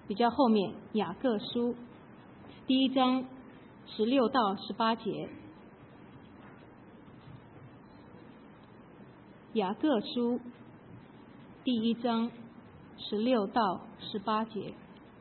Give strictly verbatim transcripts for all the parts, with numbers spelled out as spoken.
比较后面雅各书第一章十六到十八节。雅各书第一章十六到十八节。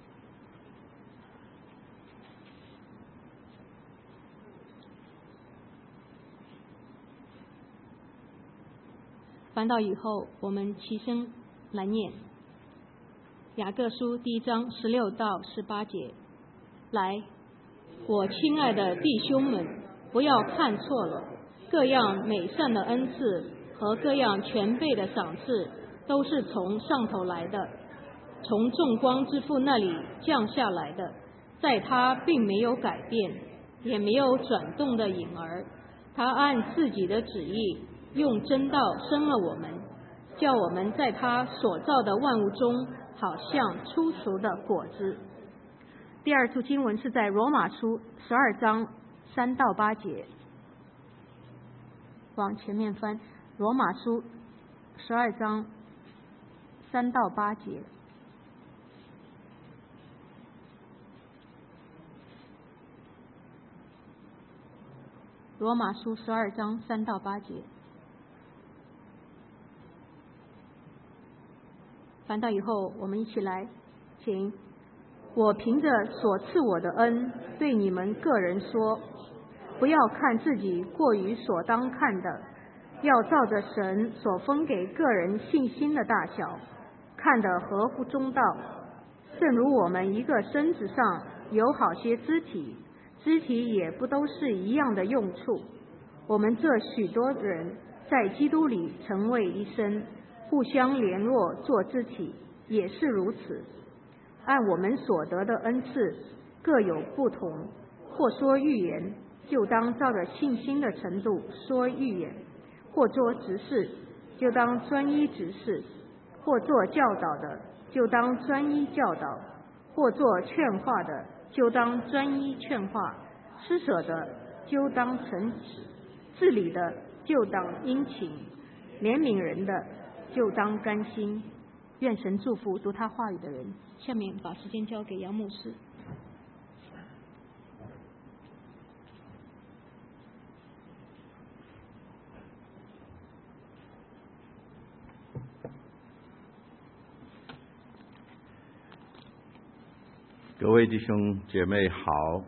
翻到以后，我们齐声来念雅各书第一章十六到十八节。来，我亲爱的弟兄们，不要看错了，各样美善的恩赐和各样全备的赏赐都是从上头来的，从众光之父那里降下来的，在他并没有改变，也没有转动的影儿，他按自己的旨意用真道生了我们，叫我们在他所造的万物中好像出熟的果子。第二处经文是在罗马书十二章三到八节，往前面翻，罗马书十二章三到八节。罗马书十二章三到八节。翻到以后，我们一起来，请。我凭着所赐我的恩，对你们个人说，不要看自己过于所当看的，要照着神所分给个人信心的大小，看得合乎中道。正如我们一个身子上有好些肢体，肢体也不都是一样的用处。我们这许多人在基督里成为一身，互相联络做肢体，也是如此。按我们所得的恩赐各有不同，或说预言，就当照着信心的程度说预言；或做执事，就当专一执事；或做教导的，就当专一教导；或做劝化的，就当专一劝化；施舍的，就当诚实；治理的，就当殷勤；怜悯人的，就当甘心。愿神祝福读他话语的人。下面把时间交给杨牧师。 各位弟兄姐妹好，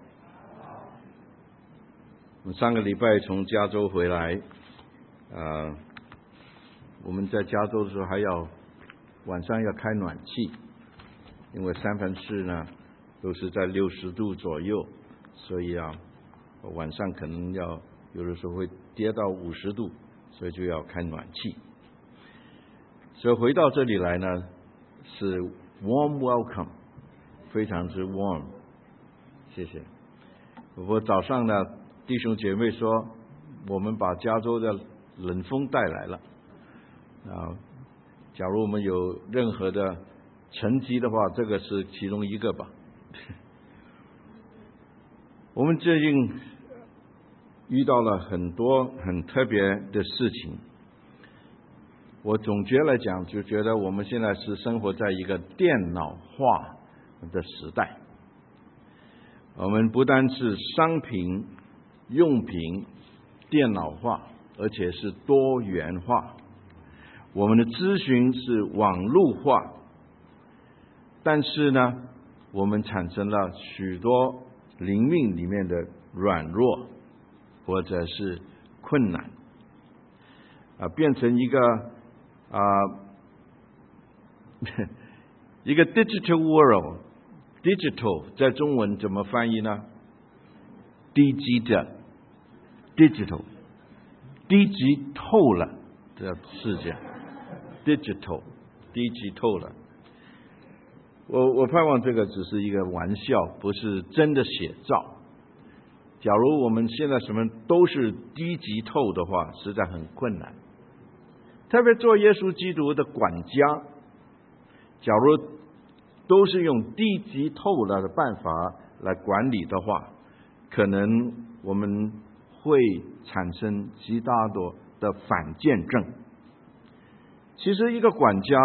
我们上个礼拜从加州回来，呃，我们在加州的时候还要晚上要开暖气，因为三藩市呢都是在六十度左右，所以啊晚上可能要有的时候会跌到五十度，所以就要开暖气。所以回到这里来呢，是 warm welcome， 非常之 warm， 谢谢。我早上呢，弟兄姐妹说，我们把加州的冷风带来了啊。假如我们有任何的成绩的话，这个是其中一个吧。我们最近遇到了很多很特别的事情，我总结来讲，就觉得我们现在是生活在一个电脑化的时代。我们不单是商品、用品电脑化，而且是多元化。我们的咨询是网络化，但是呢，我们产生了许多灵命里面的软弱或者是困难，啊，变成一个啊一个 digital world。digital 在中文怎么翻译呢？低级的 digital， 低级透了这世界。digital 低级透了，我我盼望这个只是一个玩笑，不是真的写照。假如我们现在什么都是低级透的话，实在很困难。特别做耶稣基督的管家，假如都是用低级透了的办法来管理的话，可能我们会产生极大多的反见证。其实一个管家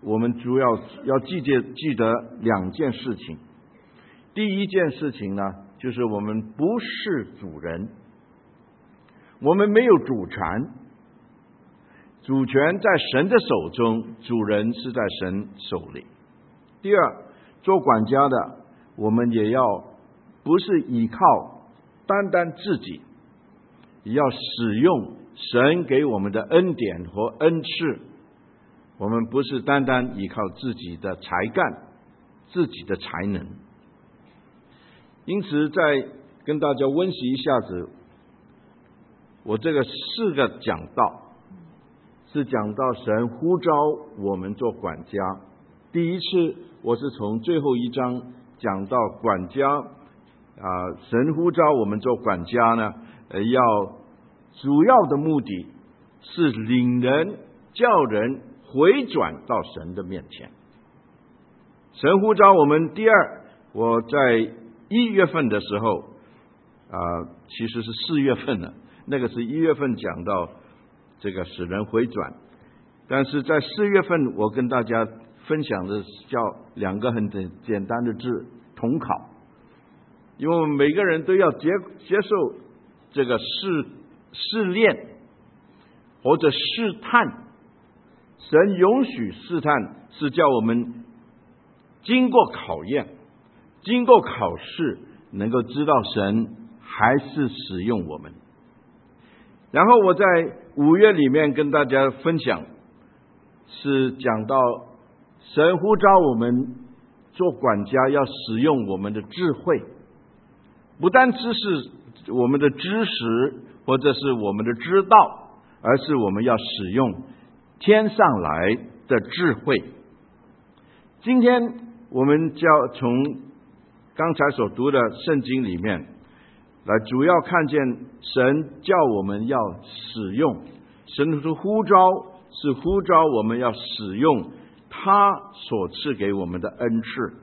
我们主要要记得记得两件事情。第一件事情呢，就是我们不是主人，我们没有主权，主权在神的手中，主人是在神手里。第二，做管家的，我们也要不是依靠单单自己，也要使用神给我们的恩典和恩赐。我们不是单单依靠自己的才干、自己的才能。因此，再跟大家温习一下子，我这个四个讲道是讲到神呼召我们做管家。第一次我是从最后一章讲到管家啊，神呼召我们做管家呢，呃，要主要的目的是领人、叫人回转到神的面前。神呼召我们。第二，我在一月份的时候啊、呃，其实是四月份了，那个是一月份讲到这个使人回转，但是在四月份我跟大家分享的叫两个很简单的字：统考。因为我们每个人都要接接受这个试试炼或者试探。神允许试探，是叫我们经过考验、经过考试，能够知道神还是使用我们。然后我在五月里面跟大家分享，是讲到神呼召我们做管家，要使用我们的智慧，不单只是我们的知识或者是我们的知道，而是我们要使用天上来的智慧。今天我们就要从刚才所读的圣经里面来，主要看见神叫我们要使用，神的呼召是呼召我们要使用他所赐给我们的恩赐。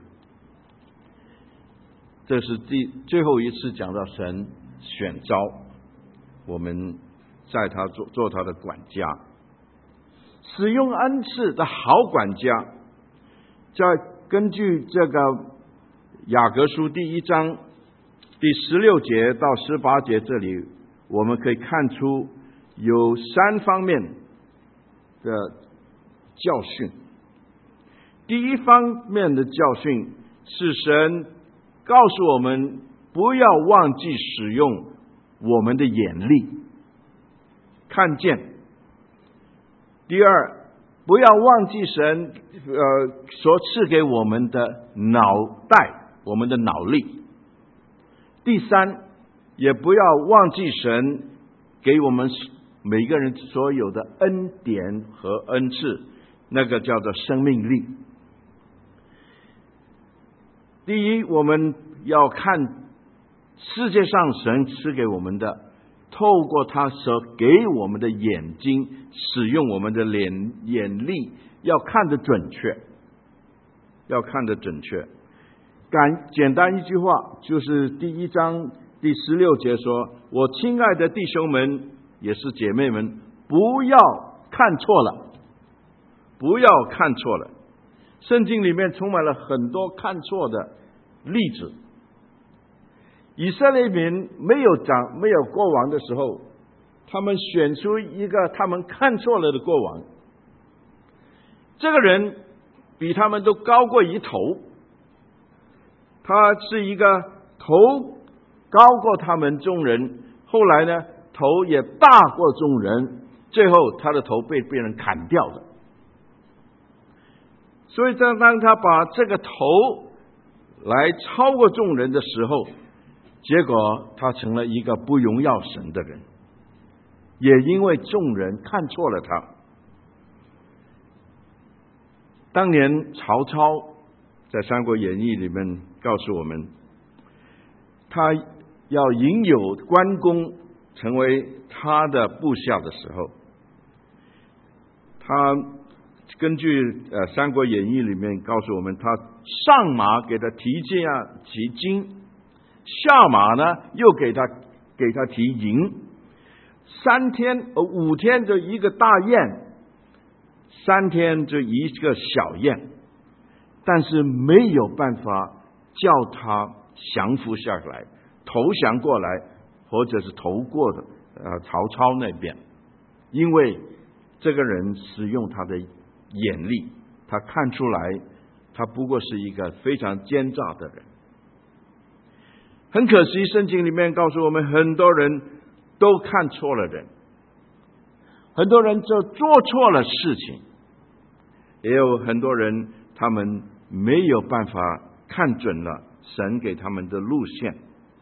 这是第最后一次讲到神选召我们在他做做他的管家。使用恩赐的好管家，在根据这个雅各书第一章第十六节到十八节这里，我们可以看出有三方面的教训。第一方面的教训是神告诉我们不要忘记使用我们的眼力看见。第二，不要忘记神呃所赐给我们的脑袋，我们的脑力。第三，也不要忘记神给我们每个人所有的恩典和恩赐，那个叫做生命力。第一，我们要看世界上神赐给我们的，透过他所给我们的眼睛，使用我们的眼眼力，要看得准确，要看得准确。简简单一句话，就是第一章第十六节说：“我亲爱的弟兄们，也是姐妹们，不要看错了，不要看错了。”圣经里面充满了很多看错的例子。以色列民没有长没有国王的时候，他们选出一个他们看错了的国王，这个人比他们都高过一头，他是一个头高过他们众人，后来呢头也大过众人，最后他的头被别人砍掉了。所以当他把这个头来超过众人的时候，结果他成了一个不荣耀神的人，也因为众人看错了他。当年曹操在《三国演义》里面告诉我们，他要引诱关公成为他的部下的时候，他根据呃《三国演义》里面告诉我们，他上马给他提剑啊提金，下马呢又给他给他提银，三天呃五天的一个大宴， 三天就一个小宴，但是没有办法叫他降服下来，投降过来，或者是投过的呃曹操那边，因为这个人使用他的眼力，他看出来他不过是一个非常奸诈的人。很可惜，圣经里面告诉我们，很多人都看错了人，很多人就做错了事情，也有很多人他们没有办法看准了神给他们的路线，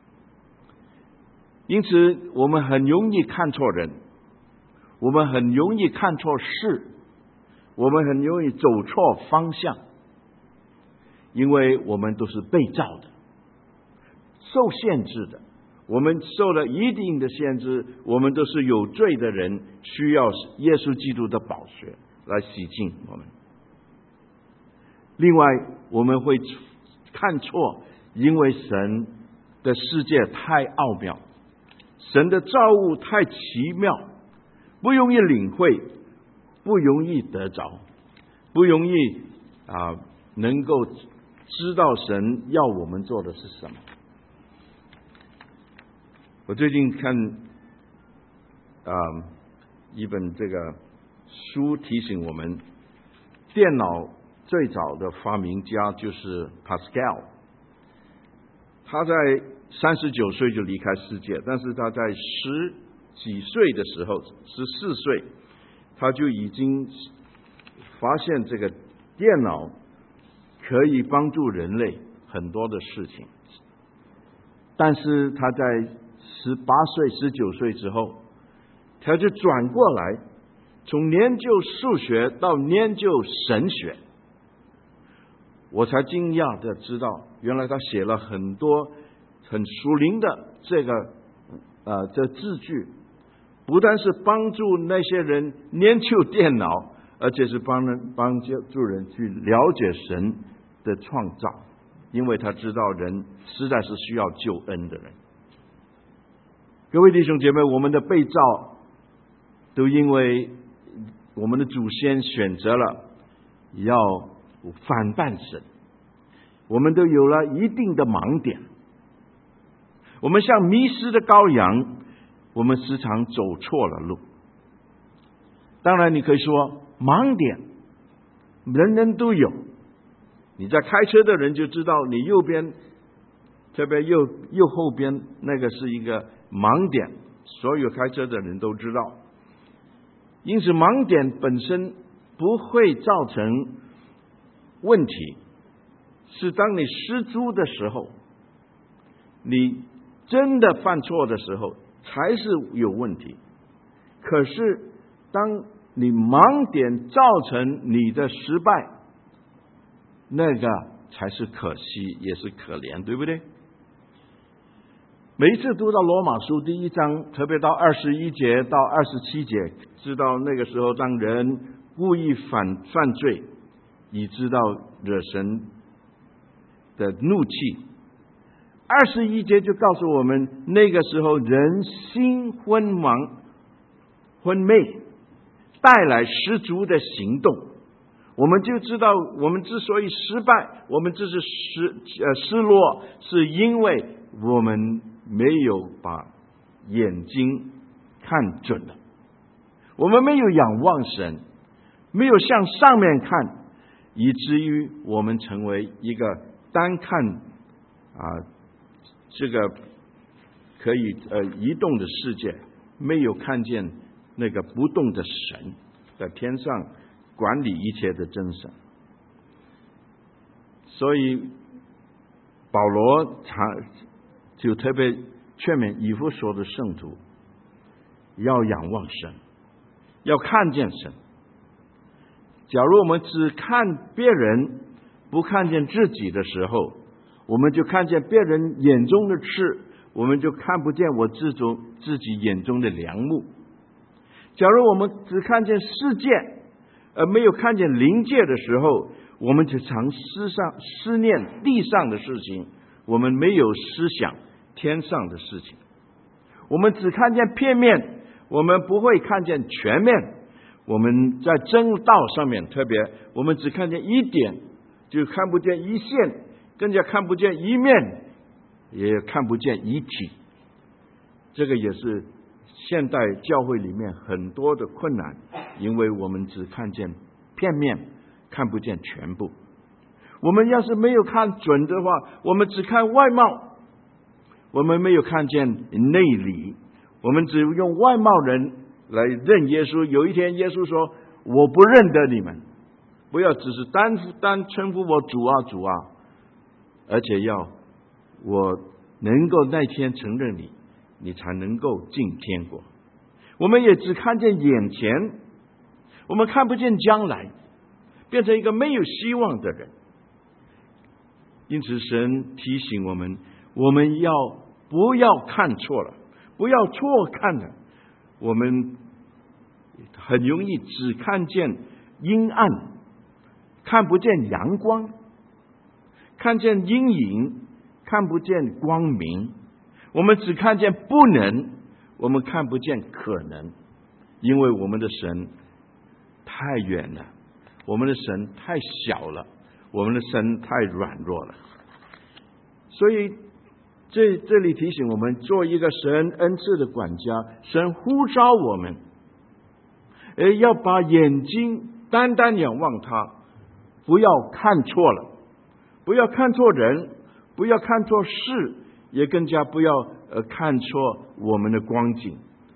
因此我们很容易看错人，我们很容易看错事，我们很容易走错方向，因为我们都是被造的，受限制的，我们受了一定的限制，我们都是有罪的人，需要耶稣基督的宝血来洗净我们。另外我们会看错，因为神的世界太奥妙，神的造物太奇妙，不容易领会，不容易得着，不容易啊、呃、能够知道神要我们做的是什么。我最近看啊、呃、一本这个书，提醒我们，电脑最早的发明家就是 Pascal， 他在三十九岁就离开世界，但是他在十几岁的时候，十四岁，他就已经发现这个电脑可以帮助人类很多的事情。但是他在十八岁、十九岁之后，他就转过来，从研究数学到研究神学。我才惊讶的知道，原来他写了很多很属灵的这个呃这字句，不但是帮助那些人研究电脑，而且是帮人帮助人去了解神的创造，因为他知道人实在是需要救恩的人。各位弟兄姐妹，我们的被造都因为我们的祖先选择了要反叛神，我们都有了一定的盲点，我们像迷失的羔羊，我们时常走错了路。当然你可以说盲点人人都有，你在开车的人就知道，你右边特别右右后边那个是一个盲点，所有开车的人都知道。因此盲点本身不会造成问题，是当你失足的时候，你真的犯错的时候才是有问题。可是当你盲点造成你的失败，那个才是可惜，也是可怜，对不对？每一次读到罗马书第一章，特别到二十一节到二十七节，知道那个时候当人故意犯犯罪，以知道惹神的怒气。二十一节就告诉我们，那个时候人心昏盲昏昧，带来十足的行动。我们就知道，我们之所以失败，我们这是失呃失落，是因为我们没有把眼睛看准了，我们没有仰望神，没有向上面看，以至于我们成为一个单看啊这个可以呃移动的世界，没有看见那个不动的神在天上管理一切的真神。所以保罗他就特别劝勉以弗所的圣徒要仰望神，要看见神。假如我们只看别人，不看见自己的时候，我们就看见别人眼中的刺，我们就看不见我自己自己眼中的梁木。假如我们只看见世界，而没有看见灵界的时候，我们就常思上思念地上的事情，我们没有思想天上的事情。我们只看见片面，我们不会看见全面， 我们在正道上面，特别我们只看见一点，就看不见一线，更加看不见一面，也看不见一体。这个也是现代教会里面很多的困难，因为我们只看见片面，看不见全部。我们要是没有看准的话，我们只看外貌，我们没有看见内里，我们只用外貌人来认耶稣。有一天耶稣说，我不认得你们，不要只是单单称呼我主啊主啊，而且要我能够那天承认你，你才能够进天国。我们也只看见眼前，我们看不见将来，变成一个没有希望的人。因此神提醒我们，我们要不要看错了，不要错看了。我们很容易只看见阴暗，看不见阳光，看见阴影，看不见光明。我们只看见不能，我们看不见可能，因为我们的神太远了，我们的神太小了，我们的神太软弱了。所以这这里提醒我们，做一个神恩赐的管家，神呼召我们，而要把眼睛单单仰望他，不要看错了，不要看错人，不要看错事，也更加不要呃看错我们的光景。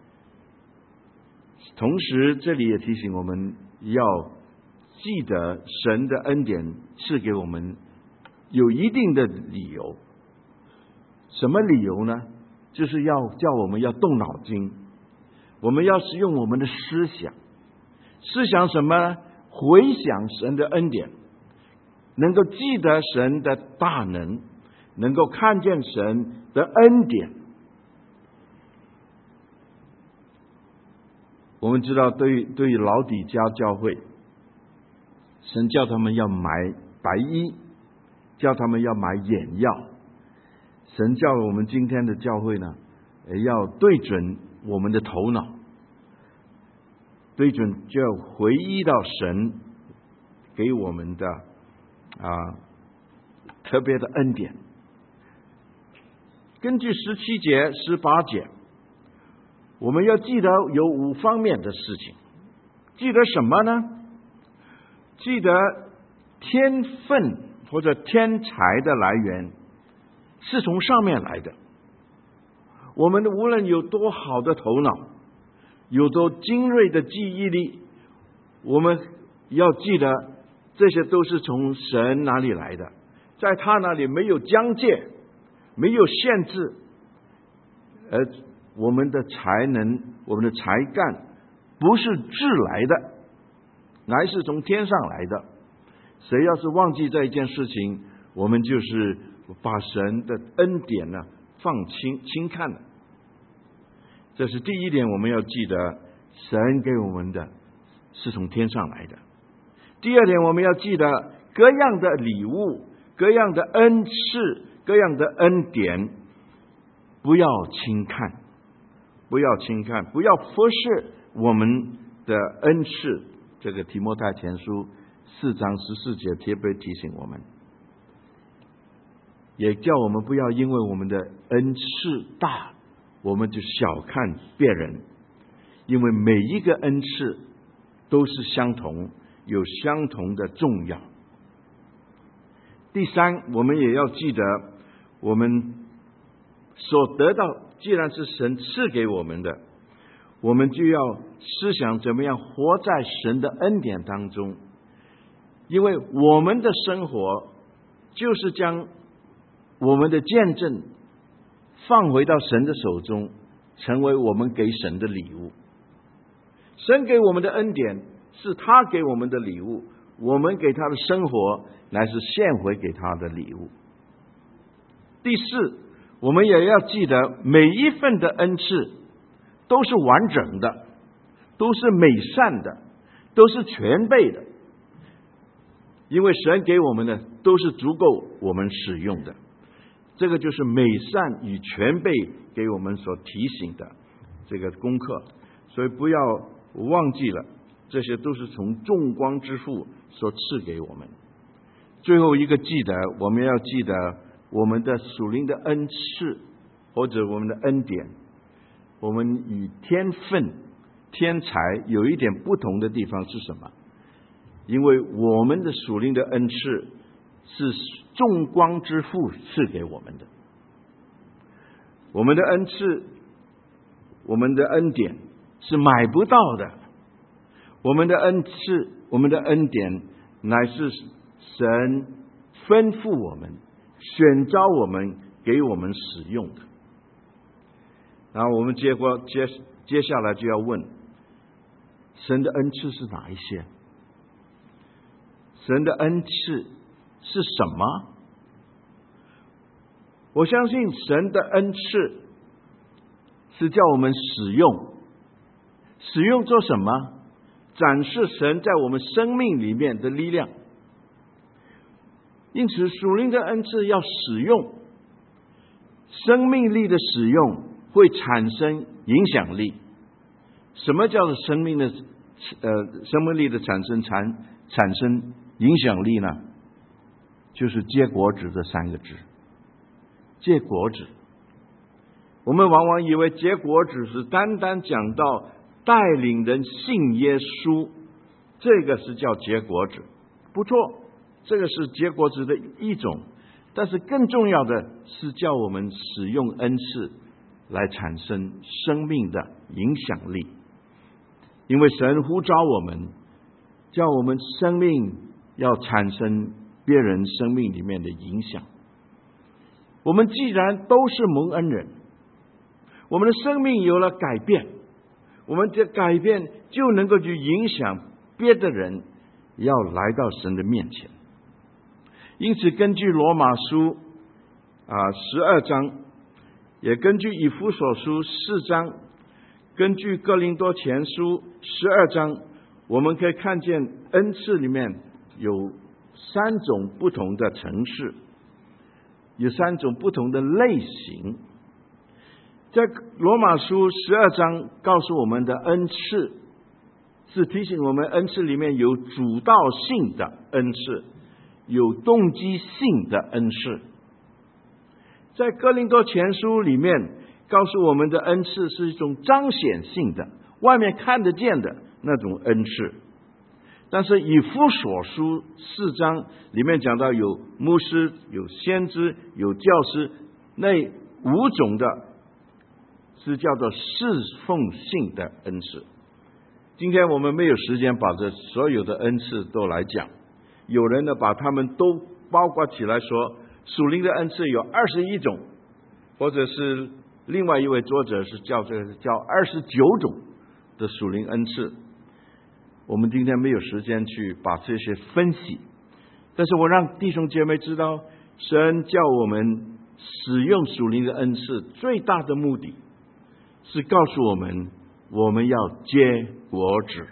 同时这里也提醒我们要记得神的恩典赐给我们有一定的理由。什么理由呢？就是要叫我们要动脑筋，我们要使用我们的思想。思想什么呢？回想神的恩典，能够记得神的大能，能够看见神的恩典。我们知道对于对于老底嘉教会，神叫他们要买白衣，叫他们要买眼药。神叫我们今天的教会呢，要对准我们的头脑，对准就要回忆到神给我们的啊特别的恩典。根据十七节、十八节，我们要记得有五方面的事情。记得什么呢？记得天分或者天才的来源是从上面来的。我们无论有多好的头脑，有多精锐的记忆力，我们要记得这些都是从神哪里来的，在他那里没有疆界，没有限制。而我们的才能，我们的才干不是自来的，乃是从天上来的。谁要是忘记这一件事情，我们就是把神的恩典呢放轻轻看了。这是第一点，我们要记得神给我们的是从天上来的。第二点，我们要记得各样的礼物、各样的恩赐、各样的恩典不要轻看，不要轻看，不要忽视我们的恩赐。这个提摩太前书四章十四节特别提醒我们，也叫我们不要因为我们的恩赐大，我们就小看别人，因为每一个恩赐都是相同，有相同的重要。第三，我们也要记得，我们所得到既然是神赐给我们的，我们就要思想怎么样活在神的恩典当中，因为我们的生活就是将我们的见证放回到神的手中，成为我们给神的礼物。神给我们的恩典是他给我们的礼物，我们给他的生活乃是献回给他的礼物。第四，我们也要记得每一份的恩赐都是完整的，都是美善的，都是全备的，因为神给我们的都是足够我们使用的。这个就是美善与全备给我们所提醒的这个功课。所以不要忘记了， 这些都是从众光之父所赐给我们。最后一个记得，我们要记得我们的属灵的恩赐或者我们的恩典，我们与天分天才有一点不同的地方是什么？因为我们的属灵的恩赐是众光之父赐给我们的，我们的恩赐我们的恩典是买不到的，我们的恩赐我们的恩典乃是神吩咐我们选召我们给我们使用的。然后我们接过接接下来就要问，神的恩赐是哪一些？神的恩赐是什么？我相信神的恩赐是叫我们使用，使用做什么？展示神在我们生命里面的力量。因此属灵的恩赐要使用，生命力的使用会产生影响力。什么叫做生命的呃生命力的产生产产生影响力呢？就是结果子这三个字。结果子，我们往往以为结果子是单单讲到带领人信耶稣，这个是叫结果子，不错，这个是结果子的一种。但是更重要的是叫我们使用恩赐来产生生命的影响力。因为神呼召我们，叫我们生命要产生别人生命里面的影响。我们既然都是蒙恩人，我们的生命有了改变，我们的改变就能够去影响别的人要来到神的面前。因此根据罗马书啊十二章，也根据以弗所书四章，根据哥林多前书十二章，我们可以看见恩赐里面有三种不同的层次，有三种不同的类型。在罗马书十二章告诉我们的恩赐，是提醒我们恩赐里面有主导性的恩赐，有动机性的恩赐。在哥林多前书里面告诉我们的恩赐是一种彰显性的，外面看得见的那种恩赐。但是以弗所书四章里面讲到有牧师、有先知、有教师，那五种的是叫做侍奉性的恩赐。今天我们没有时间把这所有的恩赐都来讲，有人呢把他们都包括起来说，属灵的恩赐有二十一种，或者是另外一位作者是叫这个叫二十九种的属灵恩赐。我们今天没有时间去把这些分析，但是我让弟兄姐妹知道，神叫我们使用属灵的恩赐最大的目的是告诉我们，我们要结果子。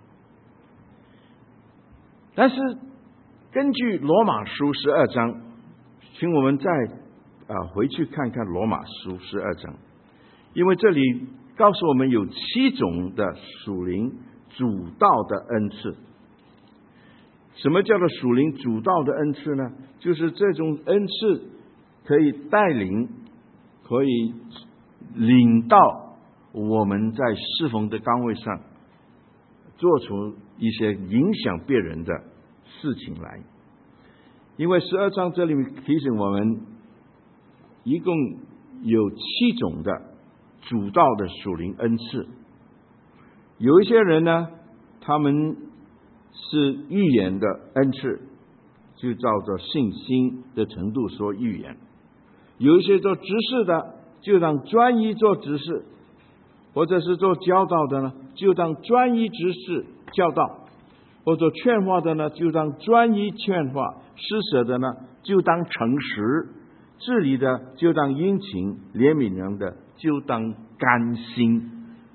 但是根据罗马书十二章，请我们再啊回去看看罗马书十二章，因为这里告诉我们有七种的属灵主道的恩赐。什么叫做属灵主道的恩赐呢？就是这种恩赐可以带领，可以领到我们在侍奉的岗位上做出一些影响别人的事情来。因为十二章这里提醒我们，一共有七种的主道的属灵恩赐。有一些人呢，他们是预言的恩赐，就照着信心的程度说预言。有一些做执事的，就当专一做执事，或者是做教导的呢，就当专一执事教导，或者劝化的呢，就当专一劝化，施舍的呢，就当诚实，治理的就当殷勤，怜悯人的就当甘心。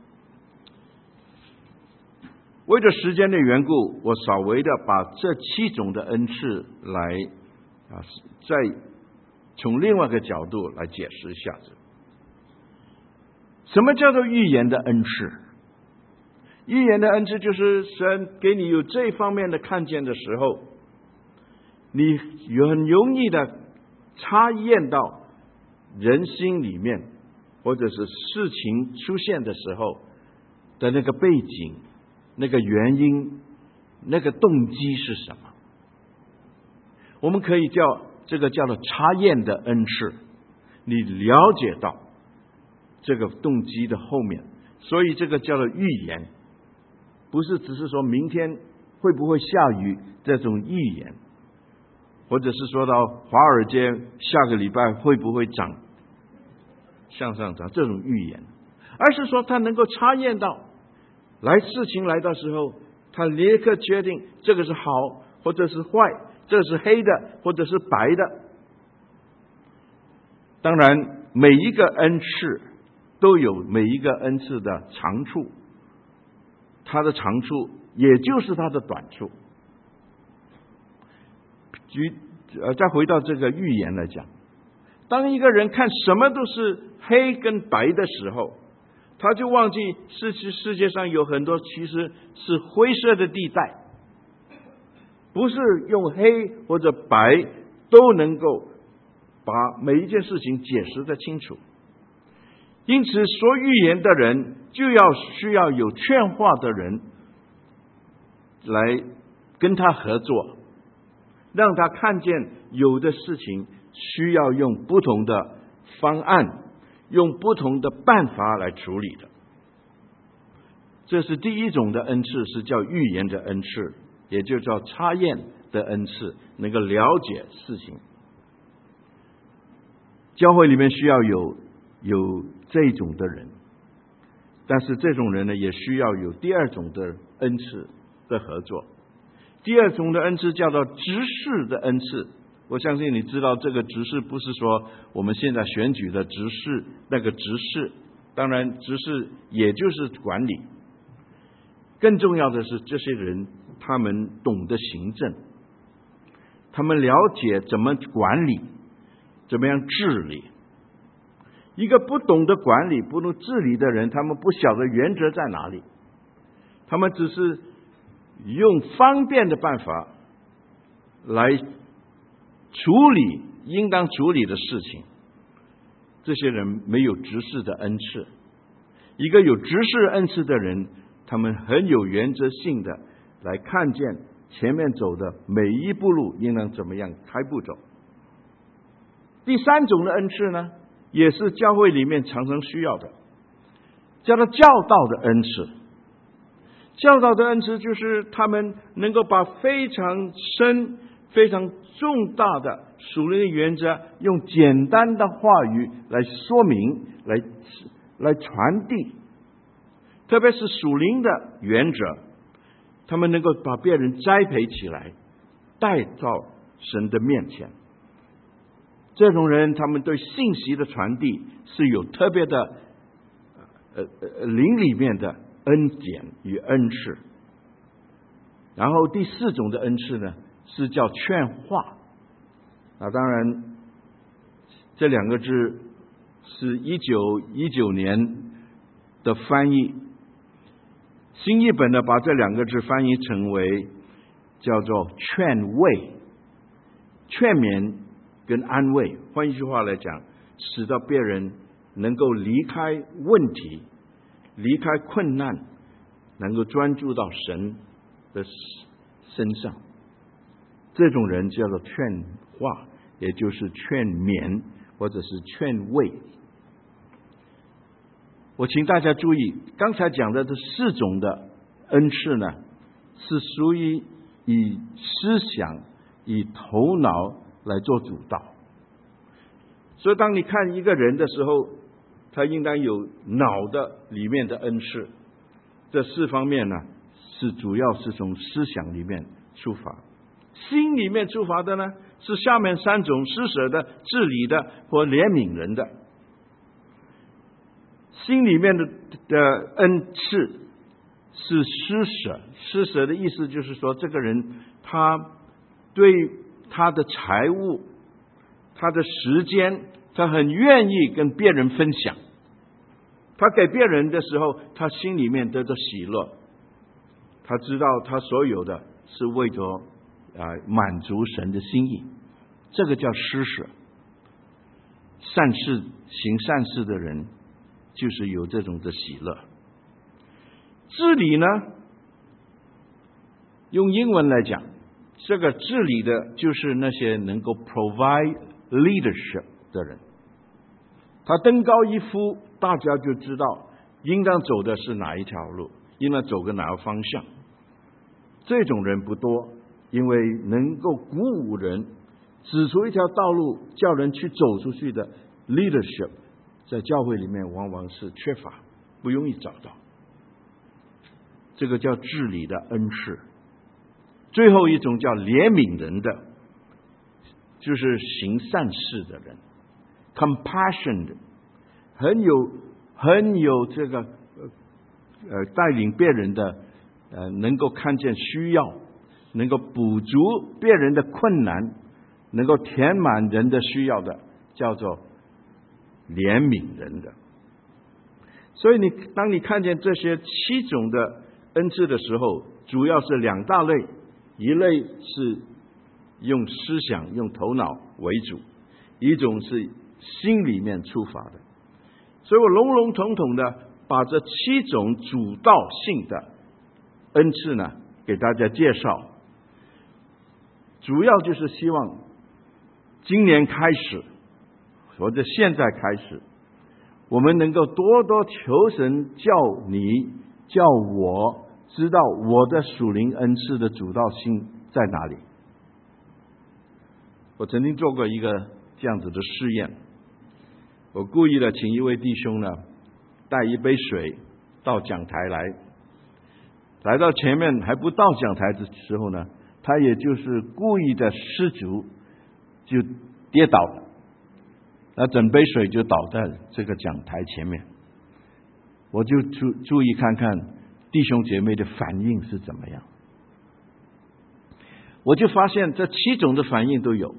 为着时间的缘故，我稍微的把这七种的恩赐来啊，再从另外一个角度来解释一下子。什么叫做预言的恩赐？ 预言的恩赐就是神给你有这方面的看见的时候，你很容易的察验到人心里面或者是事情出现的时候的那个背景、那个原因、那个动机是什么。我们可以叫这个叫做察验的恩赐，你了解到这个动机的后面，所以这个叫做预言，不是只是说明天会不会下雨这种预言，或者是说到华尔街下个礼拜会不会涨向上涨这种预言，而是说他能够察验到来事情来的时候，他立刻决定这个是好或者是坏，这是黑的或者是白的。当然每一个恩赐都有每一个恩赐的长处，它的长处也就是它的短处。举呃，再回到这个预言来讲，当一个人看什么都是黑跟白的时候，他就忘记世世界上有很多其实是灰色的地带，不是用黑或者白都能够把每一件事情解释得清楚。因此说预言的人就要需要有劝化的人来跟他合作，让他看见有的事情需要用不同的方案，用不同的办法来处理的。这是第一种的恩赐，是叫预言的恩赐，也就叫察验的恩赐，能够了解事情。教会里面需要有有这种的人，但是这种人呢，也需要有第二种的恩赐的合作。第二种的恩赐叫做执事的恩赐。我相信你知道，这个执事不是说我们现在选举的执事，那个执事，当然执事也就是管理。更重要的是，这些人他们懂得行政，他们了解怎么管理，怎么样治理。一个不懂得管理、不懂治理的人，他们不晓得原则在哪里，他们只是用方便的办法来处理应当处理的事情。这些人没有执事的恩赐。一个有执事恩赐的人，他们很有原则性的来看见前面走的每一步路应当怎么样开步走。第三种的恩赐呢，也是教会里面常常需要的，叫做教导的恩赐。教导的恩赐就是他们能够把非常深、非常重大的属灵的原则，用简单的话语来说明、来来传递。特别是属灵的原则，他们能够把别人栽培起来，带到神的面前。这种人，他们对信息的传递是有特别的呃呃灵里面的恩典与恩赐。然后第四种的恩赐呢，是叫劝化。啊，当然这两个字是一九一九年的翻译，新译本呢把这两个字翻译成为叫做劝慰、劝勉跟安慰。换一句话来讲，使到别人能够离开问题，离开困难，能够专注到神的身上。这种人叫做劝化，也就是劝勉或者是劝慰。我请大家注意，刚才讲的这四种的恩赐呢，是属于以思想、以头脑来做主导。所以当你看一个人的时候，他应当有脑的里面的恩赐。这四方面呢，是主要是从思想里面出发。心里面出发的呢，是下面三种：施舍的、治理的或怜悯人的。心里面的的恩赐是施舍，施舍的意思就是说，这个人他对他的财物、他的时间，他很愿意跟别人分享。他给别人的时候，他心里面得到喜乐， 他知道他所有的是为着啊满足神的心意，这个叫施舍。善事行善事的人就是有这种的喜乐。治理呢，用英文来讲，这个治理的就是那些能够 provide leadership 的人。他登高一呼，大家就知道应当走的是哪一条路，应当走个哪个方向。这种人不多，因为能够鼓舞人，指出一条道路，叫人去走出去的 leadership， 在教会里面往往是缺乏，不容易找到。这个叫治理的恩赐。最后一种叫怜悯人的，就是行善事的人 ，compassion 的，很有很有这个呃带领别人的，呃能够看见需要，能够补足别人的困难，能够填满人的需要的，叫做怜悯人的。所以你当你看见这些七种的恩赐的时候，主要是两大类，一类是用思想用头脑为主，一种是心里面出发的。所以我笼笼统统的把这七种主导性的恩赐呢给大家介绍，主要就是希望今年开始或者现在开始，我们能够多多求神叫你叫我知道我的属灵恩赐的主导性在哪里。我曾经做过一个这样子的试验，我故意的请一位弟兄呢带一杯水到讲台来，来到前面还不到讲台的时候呢，他也就是故意的失足就跌倒了，那整杯水就倒在这个讲台前面。我就注注意看看弟兄姐妹的反应是怎么样，我就发现这七种的反应都有。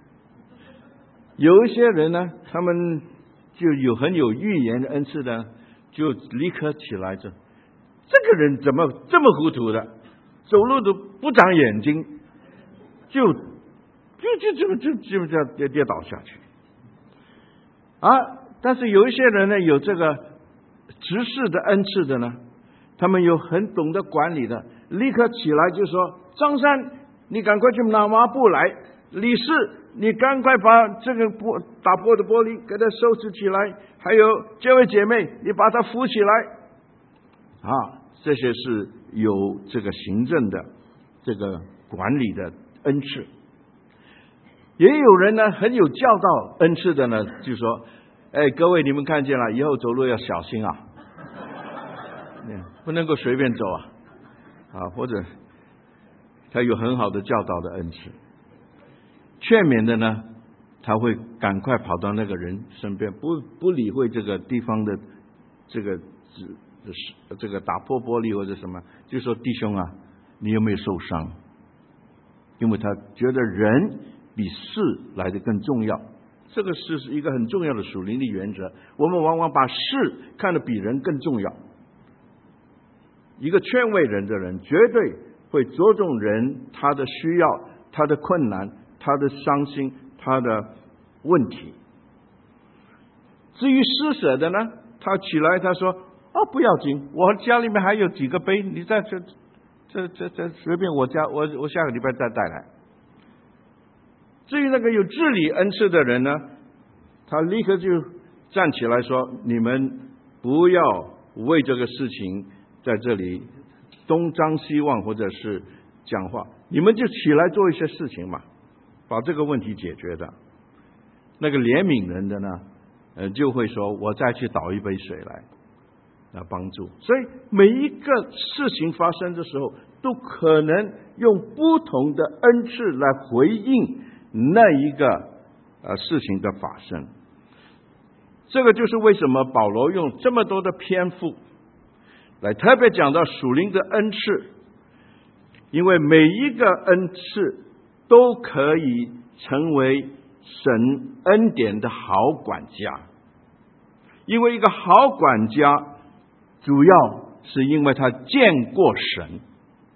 有一些人呢，他们就有很有预言的恩赐的，就立刻起来着，这个人怎么这么糊涂的，走路都不长眼睛，就就就就就就这样跌跌倒下去啊！但是有一些人呢，有这个执事的恩赐的呢，他们有很懂得管理的，立刻起来就说：张三，你赶快去拿抹布来；李四，你赶快把这个玻打破的玻璃给它收拾起来；还有这位姐妹，你把它扶起来。啊，这些是有这个行政的、这个管理的恩赐。也有人呢，很有教导恩赐的呢，就说：哎，各位你们看见了，以后走路要小心啊，不能够随便走啊，啊，或者他有很好的教导的恩赐。劝勉的呢，他会赶快跑到那个人身边，不不理会这个地方的这个这个打破玻璃或者什么，就说：弟兄啊，你有没有受伤？因为他觉得人比事来得更重要，这个是一个很重要的属灵的原则。我们往往把事看得比人更重要。一个劝慰人的人，绝对会着重人他的需要、他的困难、他的伤心、他的问题。至于施舍的呢，他起来他说：哦，不要紧，我家里面还有几个杯，你在这这这这随便我家我我下个礼拜再带来。至于那个有治理恩赐的人呢，他立刻就站起来说：你们不要为这个事情在这里东张西望或者是讲话，你们就起来做一些事情嘛，把这个问题解决的。那个怜悯人的呢，呃，就会说：我再去倒一杯水来来帮助。所以每一个事情发生的时候，都可能用不同的恩赐来回应那一个呃事情的发生。这个就是为什么保罗用这么多的篇幅来特别讲到属灵的恩赐，因为每一个恩赐都可以成为神恩典的好管家。因为一个好管家，主要是因为他见过神，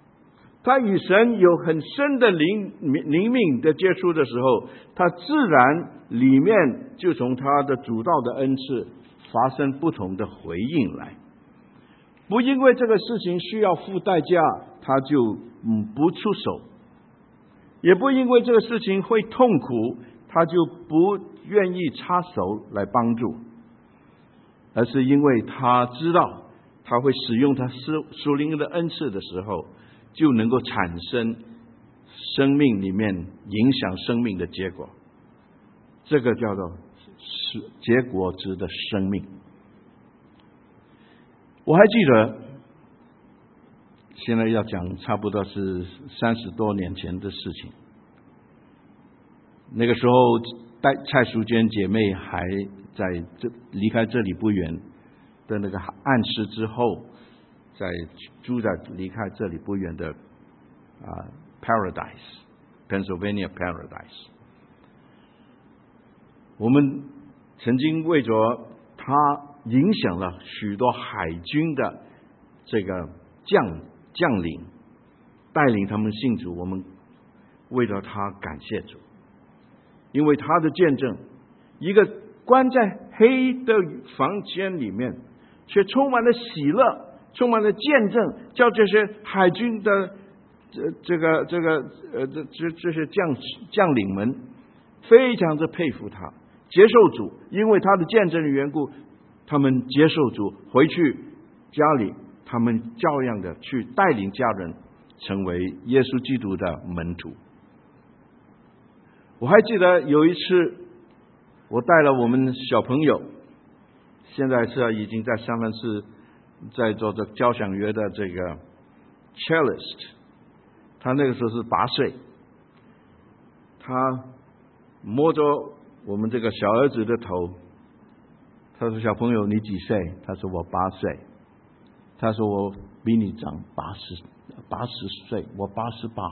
他与神有很深的灵灵命的接触的时候，他自然里面就从他的主道的恩赐发生不同的回应来。不因为这个事情需要付代价，他就嗯不出手，也不因为这个事情会痛苦，他就不愿意插手来帮助，而是因为他知道他会使用他属属灵的恩赐的时候，就能够产生生命里面影响生命的结果，这个叫做结果子的生命。我还记得，现在要讲差不多是三十多年前的事情。那个时候，带蔡淑娟姐妹还在这离开这里不远的那个暗示之后，在住在离开这里不远的啊 Paradise Pennsylvania Paradise。我们曾经为着他影响了许多海军的这个将将领，带领他们信主，我们为了他感谢主，因为他的见证，一个关在黑的房间里面，却充满了喜乐，充满了见证，叫这些海军的这这个这个呃这这这些将将领们非常的佩服他，接受主，因为他的见证的缘故，他们接受主，回去家里，他们照样的去带领家人成为耶稣基督的门徒。我还记得有一次，我带了我们小朋友，现在是已经在三藩市在做这交响乐的这个 cellist， 他那个时候是八岁，他摸着我们这个小儿子的头，他说：“小朋友，你几岁？”他说：“我八岁。”他说：“我比你长八十八十岁，我八十八。”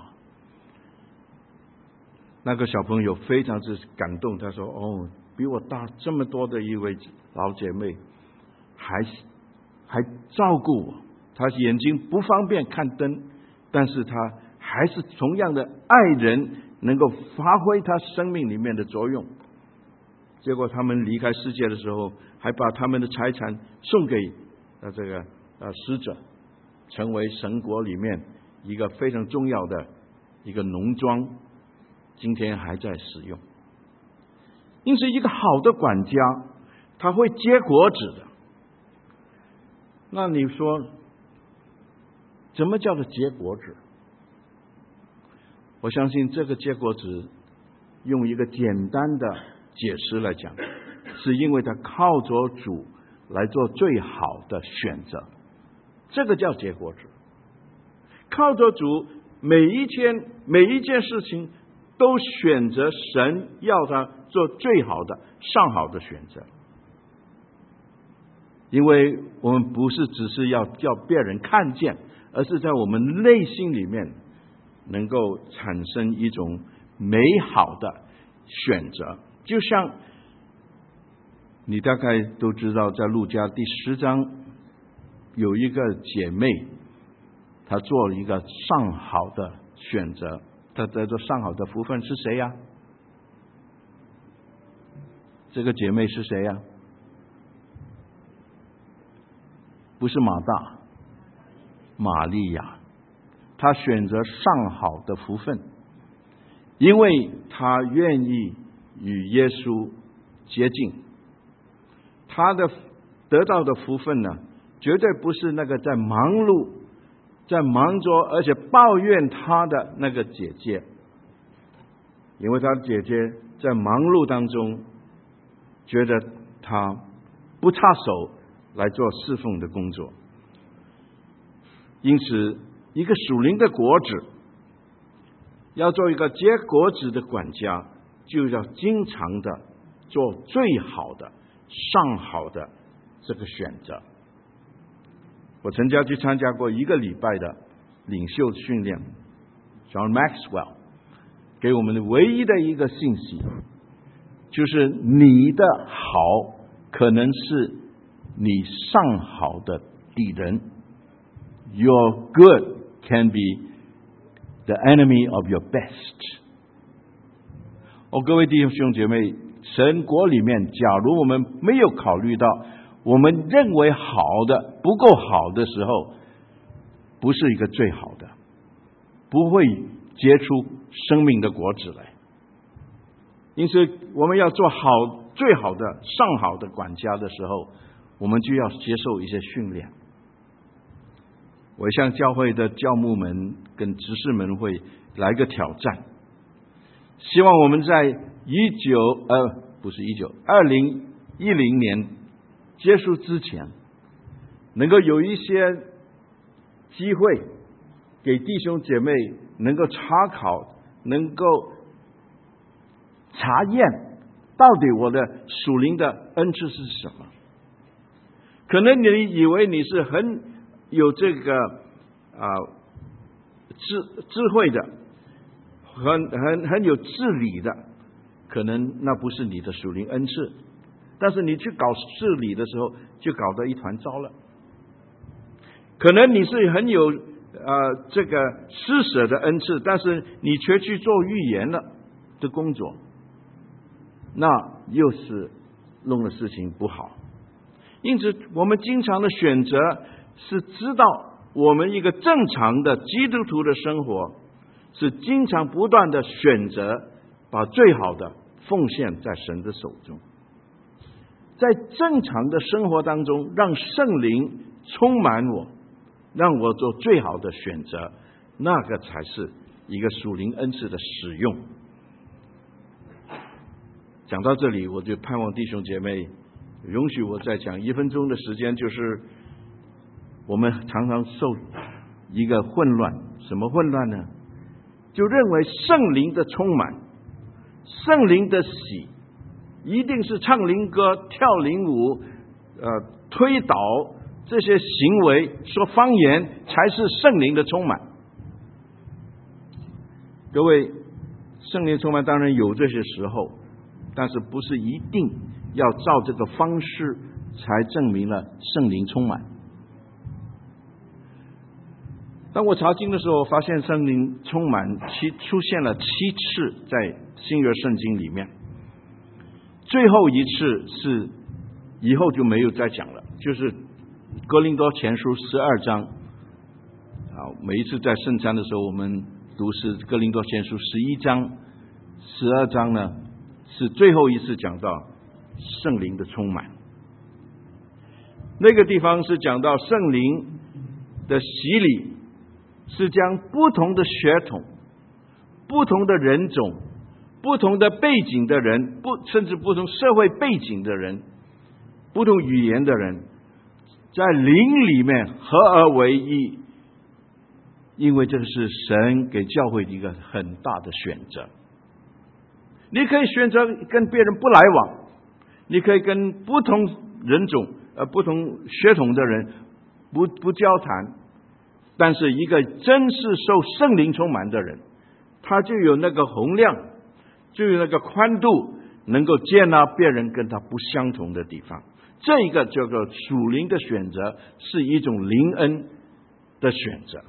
那个小朋友非常之感动，他说：“哦，比我大这么多的一位老姐妹，还还照顾我。他眼睛不方便看灯，但是他还是同样的爱人，能够发挥他生命里面的作用。”结果他们离开世界的时候，还把他们的财产送给呃这个呃使者，成为神国里面一个非常重要的一个农庄，今天还在使用。因此，一个好的管家，他会结果子的。那你说，怎么叫做结果子？我相信这个结果子，用一个简单的解释来讲，是因为他靠着主来做最好的选择，这个叫结果子。靠着主，每一天每一件事情都选择神要他做最好的上好的选择，因为我们不是只是要叫别人看见，而是在我们内心里面能够产生一种美好的选择。就像你大概都知道，在路加第十章有一个姐妹，她做了一个上好的选择，她得着上好的福分是谁呀？这个姐妹是谁呀？不是马大，玛利亚。她选择上好的福分，因为她愿意与耶稣接近。她的得到的福分呢，绝对不是那个在忙碌在忙着而且抱怨她的那个姐姐，因为她的姐姐在忙碌当中觉得她不插手来做侍奉的工作。因此，一个属灵的果子要做一个结果子的管家，就要经常的做最好的上好的这个选择。我曾经去参加过一个礼拜的领袖训练， John Maxwell 给我们的唯一的一个信息，就是你的好可能是你上好的敌人。Your good can be the enemy of your best。 哦，各位弟兄姐妹，神国里面，假如我们没有考虑到我们认为好的不够好的时候，不是一个最好的，不会结出生命的果子来。因此我们要做好最好的上好的管家的时候，我们就要接受一些训练。我向教会的教牧们跟执事们会来个挑战，希望我们在一九呃不是一九二零一零年结束之前，能够有一些机会给弟兄姐妹能够查考，能够查验到底我的属灵的恩赐是什么。可能你以为你是很有这个啊、呃、智智慧的，很很很有治理的，可能那不是你的属灵恩赐，但是你去搞治理的时候就搞得一团糟了。可能你是很有呃这个施舍的恩赐，但是你却去做预言了的工作，那又是弄的事情不好。因此我们经常的选择是知道我们一个正常的基督徒的生活是经常不断的选择把最好的奉献在神的手中，在正常的生活当中让圣灵充满我，让我做最好的选择，那个才是一个属灵恩赐的使用。讲到这里，我就盼望弟兄姐妹容许我再讲一分钟的时间，就是我们常常受一个混乱，什么混乱呢？就认为圣灵的充满，圣灵的喜，一定是唱灵歌、跳灵舞、呃推倒这些行为、说方言才是圣灵的充满。各位，圣灵充满当然有这些时候，但是不是一定要照这个方式才证明了圣灵充满。当我查经的时候，发现圣灵充满七出现了七次在新约圣经里面，最后一次是以后就没有再讲了，就是哥林多前书十二章啊，每一次在圣餐的时候，我们读是哥林多前书十一章、十二章呢，是最后一次讲到圣灵的充满。那个地方是讲到圣灵的洗礼，是将不同的血统、不同的人种、不同的背景的人，不甚至不同社会背景的人、不同语言的人，在灵里面合而为一，因为这是神给教会的一个很大的选择。你可以选择跟别人不来往，你可以跟不同人种、呃不同血统的人不不交谈，但是一个真是受圣灵充满的人，他就有那个洪亮，就有那个宽度，能够接纳别人跟他不相同的地方。这一个叫做属灵的选择，是一种灵恩的选择。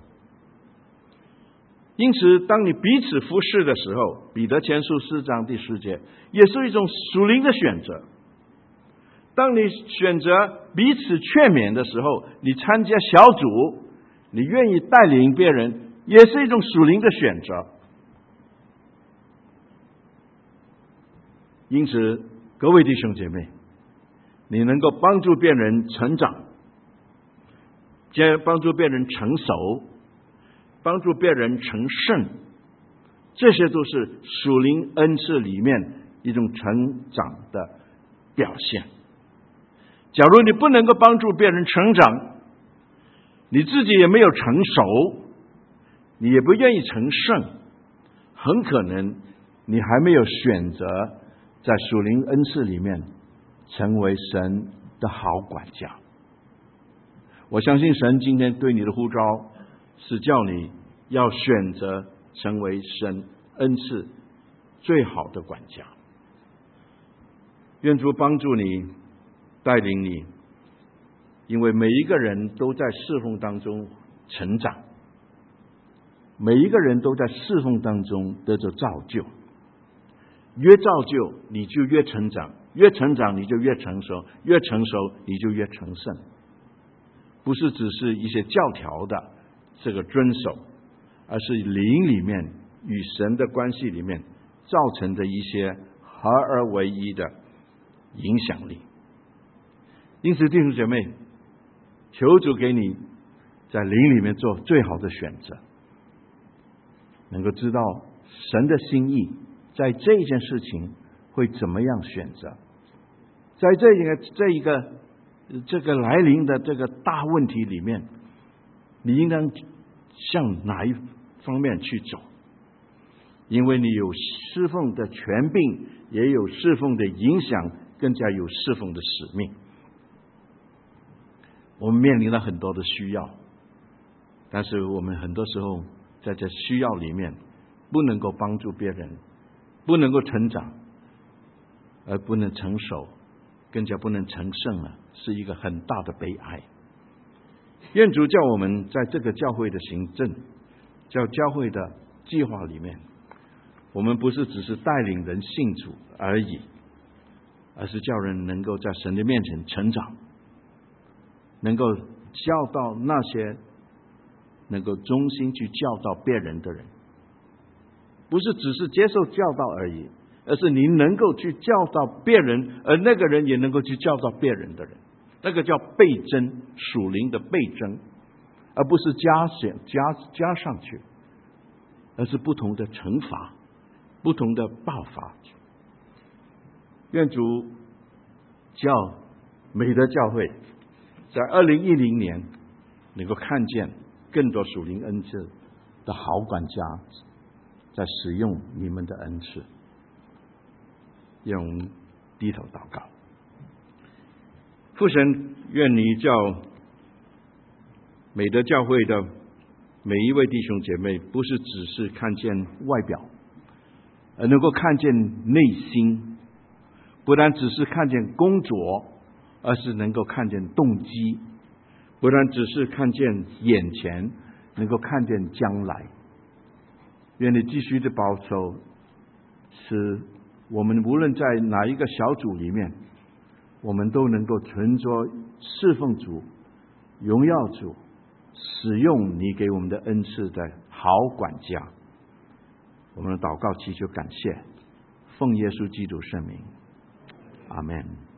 因此当你彼此服侍的时候，彼得前书四章第四节也是一种属灵的选择。当你选择彼此劝勉的时候，你参加小组，你愿意带领别人，也是一种属灵的选择。因此各位弟兄姐妹，你能够帮助别人成长，帮助别人成熟，帮助别人成圣，这些都是属灵恩赐里面一种成长的表现。假如你不能够帮助别人成长，你自己也没有成熟，你也不愿意成圣，很可能你还没有选择在属灵恩赐里面成为神的好管家。我相信神今天对你的呼召是叫你要选择成为神恩赐最好的管家。愿主帮助你，带领你，因为每一个人都在侍奉当中成长。 每一个人都在侍奉当中得着造就，越造就你就越成长，越成长你就越成熟，越成熟你就越成圣。不是只是一些教条的这个遵守，而是灵里面与神的关系里面造成的一些合而为一的影响力。因此弟兄姐妹，求主给你在灵里面做最好的选择，能够知道神的心意在这件事情会怎么样选择，在这个这一个这个来临的这个大问题里面，你应当向哪一方面去走？因为你有侍奉的权柄，也有侍奉的影响，更加有侍奉的使命。我们面临了很多的需要，但是我们很多时候在这需要里面不能够帮助别人，不能够成长，而不能成熟，更加不能成圣了，是一个很大的悲哀。愿主叫我们在这个教会的行政，叫教会的计划里面，我们不是只是带领人信主而已，而是叫人能够在神的面前成长，能够教导那些能够忠心去教导别人的人，不是只是接受教导而已，而是你能够去教导别人，而那个人也能够去教导别人的人，那个叫倍增，属灵的倍增，而不是加加加上去，而是不同的惩罚，不同的报罚。愿主叫美德教会在二零一零年能够看见更多属灵恩赐的好管家在使用你们的恩赐。让我们低头祷告。父神，愿你叫美德教会的每一位弟兄姐妹，不是只是看见外表，而能够看见内心，不但只是看见工作，而是能够看见动机，不但只是看见眼前，能够看见将来。愿你继续的保守，使我们无论在哪一个小组里面，我们都能够存着侍奉主、荣耀主、使用你给我们的恩赐的好管家。我们的祷告祈求感谢，奉耶稣基督圣名，阿们。